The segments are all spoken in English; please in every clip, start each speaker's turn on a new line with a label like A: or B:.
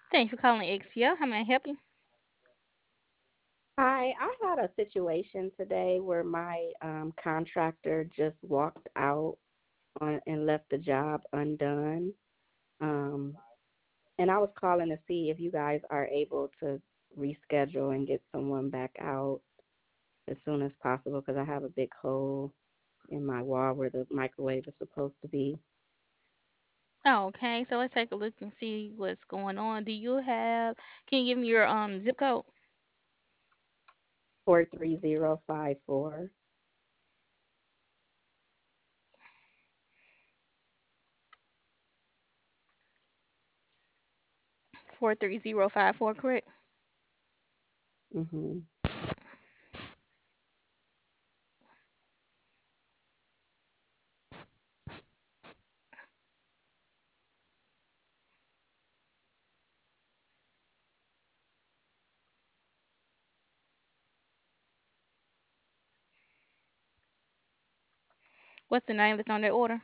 A: Thanks for calling XPO. How may I help you?
B: Hi, I had a situation today where my contractor just walked out and left the job undone. Um, and I was calling to see if you guys are able to reschedule and get someone back out as soon as possible because I have a big hole in my wall where the microwave is supposed to be.
A: Oh, okay. So let's take a look and see what's going on. Can you give me your zip code?
B: 43054.
A: 43054, correct?
B: Mm-hmm.
A: What's the name that's on that order?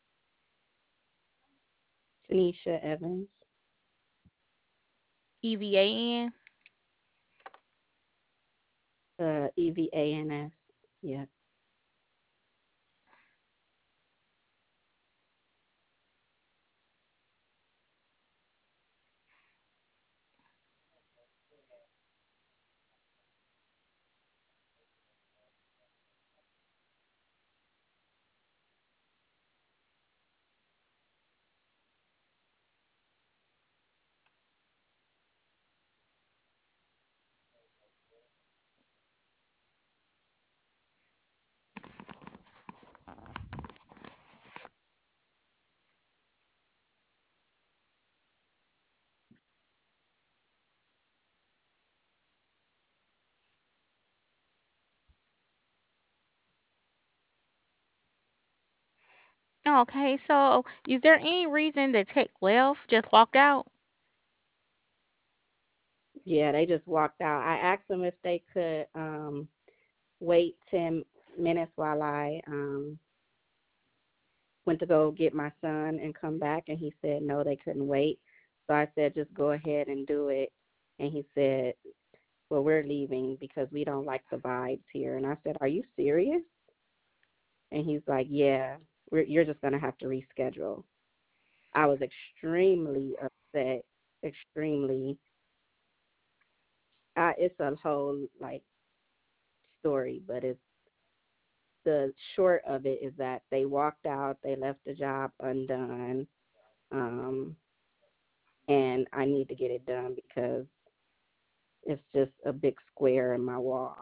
B: Tanisha Evans.
A: EVAN.
B: EVANS. Yeah.
A: Okay, so is there any reason the tech left? Just walked out?
B: Yeah, they just walked out. I asked them if they could wait 10 minutes while I went to go get my son and come back, and he said no, they couldn't wait. So I said, just go ahead and do it. And he said, well, we're leaving because we don't like the vibes here. And I said, are you serious? And he's like, yeah, you're just going to have to reschedule. I was extremely upset, extremely. It's a whole like story, but the short of it is that they walked out, they left the job undone, um, and I need to get it done because it's just a big square in my wall.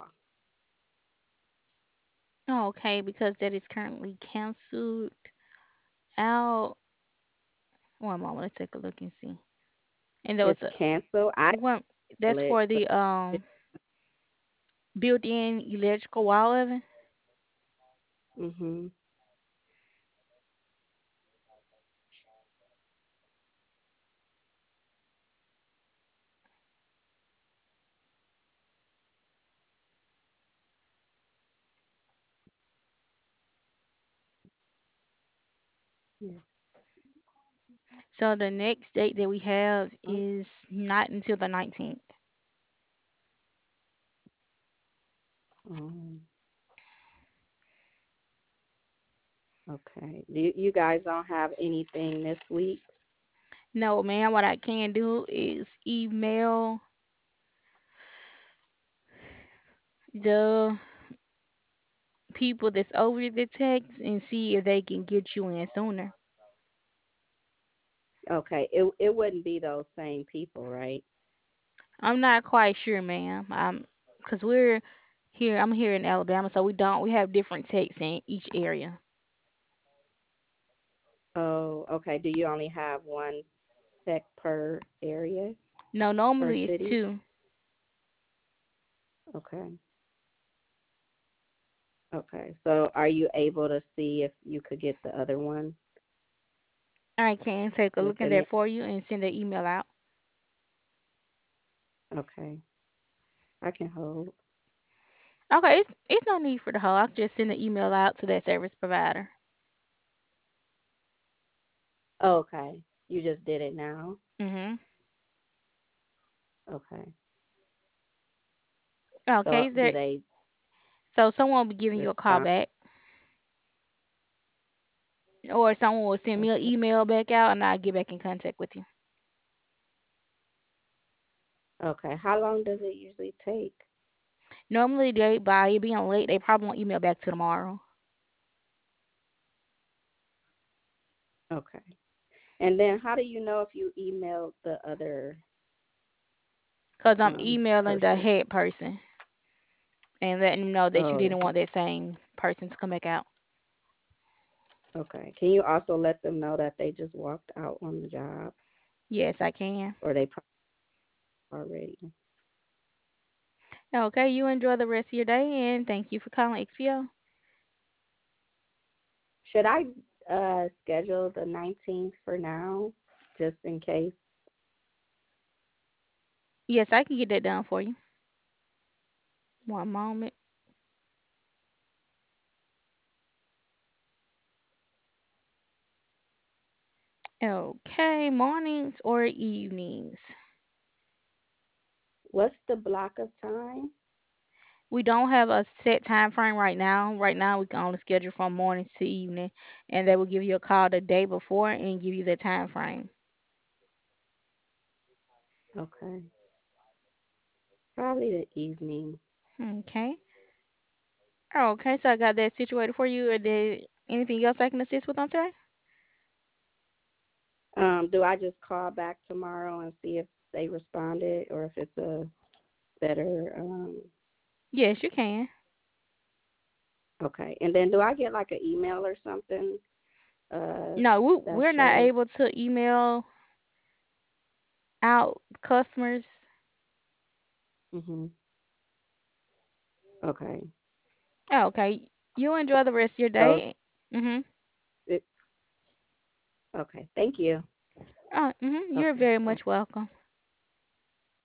A: Okay, because that is currently canceled out. One moment, let's take a look and see. And there was
B: It's
A: a
B: canceled. I
A: one
B: feel
A: that's
B: it,
A: for
B: but
A: the built-in electrical wall oven.
B: mhm, yeah.
A: So the next date that we have is not until the 19th.
B: Um, okay. You guys don't have anything this week?
A: No, man, what I can do is email the people that's over the text and see if they can get you in sooner.
B: Okay. It wouldn't be those same people, right?
A: I'm not quite sure, ma'am. Cause we're here. I'm here in Alabama, so we have different texts in each area.
B: Oh, okay. Do you only have one tech per area,
A: No,
B: per
A: normally it's
B: city?
A: two.
B: Okay. Okay. So are you able to see if you could get the other one
A: I can take a look in
B: within
A: there
B: the
A: for you and send an email out.
B: Okay. I can hold.
A: Okay, it's no need for the whole. I'll just send an email out to that service provider.
B: Okay. You just did it now?
A: Mhm.
B: Okay.
A: Okay,
B: So
A: is
B: do
A: there
B: they
A: so someone will be giving you a call
B: respond?
A: back, or someone will send me an
B: Okay.
A: email back out, and I'll get back in contact with you.
B: Okay. How long does it usually take?
A: Normally, they by you being late, they probably won't email back to tomorrow,
B: Okay. And then how do you know if you emailed the other
A: cause I'm emailing the
B: person?
A: head person and letting them know that you
B: Oh,
A: didn't want that same person to come back out.
B: okay. Can you also let them know that they just walked out on the job
A: Yes, I can.
B: or they probably already?
A: Okay, you enjoy the rest of your day, and thank you for calling XPO.
B: Should I schedule the 19th for now just in case?
A: Yes, I can get that done for you. One moment. Okay, mornings or evenings?
B: What's the block of time?
A: We don't have a set time frame right now. Right now, we can only schedule from mornings to evening, and they will give you a call the day before and give you the time frame.
B: Okay. Probably the evening.
A: Okay. Okay, so I got that situated for you. Or did anything else I can assist with on today?
B: Do I just call back tomorrow and see if they responded or if it's a better
A: Yes, you can.
B: okay. And then do I get like an email or something uh
A: No,
B: that
A: we're not
B: shows?
A: able to email out customers.
B: Mhm. Okay.
A: Okay, you enjoy the rest of your
B: So
A: day. Mhm.
B: it, okay. Thank you.
A: You're
B: Okay.
A: very
B: Bye.
A: much welcome.